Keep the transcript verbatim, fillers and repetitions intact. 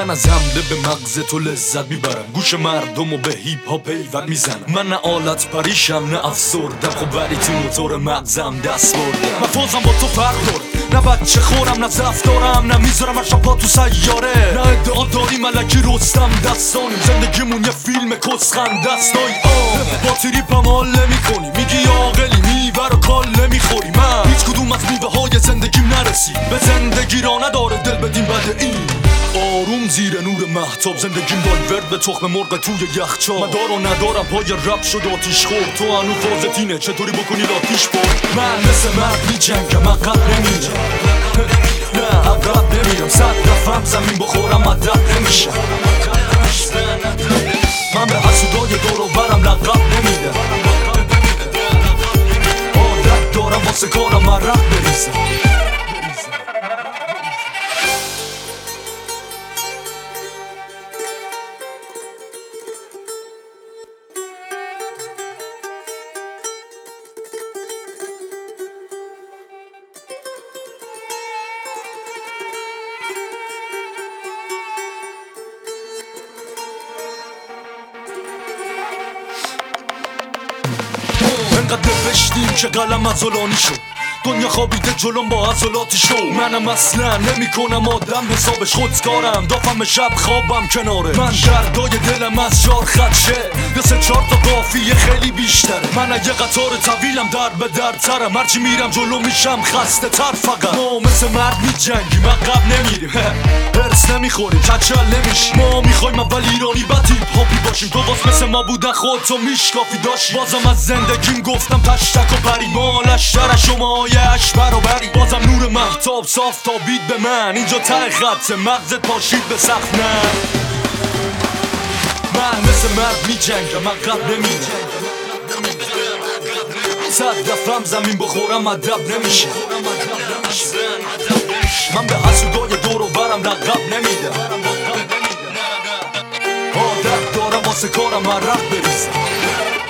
من از حمله به مغز تو لذت میبرم، گوش مردم و به هیپ هاپ پیوند میزنم. من نه آلت پریشم نه افسردم، خب ولی تو موتور مغزم دست بردم. من فوزم با تو فرق داره، نه بچه خورم نه ضعف دارم، نه میذارم هر شب پا تو سیاره، نه ادعا داری ملکی رستم دستانیم. زندگیمون یه فیلم کسخنده است. با تریپم حاله میکنی، میگی عاقلی میور و کاله میخوری. من هیچ کدوم از میوه های زندگیم نرسی، به زندگی را نداره دل بدیم بعد این. آروم زیر نور مهتاب زندگیم بالورد به تخم مرغ توی یخچال. من دار و ندارم پای رپ شد آتیش خورد، تو هنو فازتینه چطوری بکنی لاتیش برد. من مثل مرد میجنگم عقب نمیرم، نه عقب نمیرم. صد رفم زمین بخورم مدد نمیشم. من به حسودای دور و برم لقب نمیدم، عادت دارم واسه کارم عرق بریزم. انقدر نوشتیم که قلم عضلانی شد، دنیا خوابیده جلوم با عضلاتی شو. منم اصلا نمی کنم آدم حسابش، خودکارم دافم شب خوابم کناره. من دردای دلم از جار خط شه، یا سه چهار تا قافیه خیلی بیشتره. من اگه قطار طویلم در به در ترم، هرچی میرم جلو میشم خسته تر. فقط ما مثل مرد میجنگیم عقب نمیریم، هرس نمیخوریم کچل نمیشیم. ما میخوایم اول ایرانی بعد هیپ هاپی باشیم، تو باز مثل ما بودن خودتو میشکافی داشت. بازم از زندگیم گفتم تشتک و پری، ما لشتر شما اش برابری. بازم نور مهتاب صاف تابید به من، اینجا ته خط مغزت پاشید به سقف. نه من مثل مرد میجنگم عقب نمیرم، صد رفم زمین بخورم ادب نمیشه. من به حسودای دور و برم لقب نمیدم، عادت دارم واسه کارم عرق بریزم.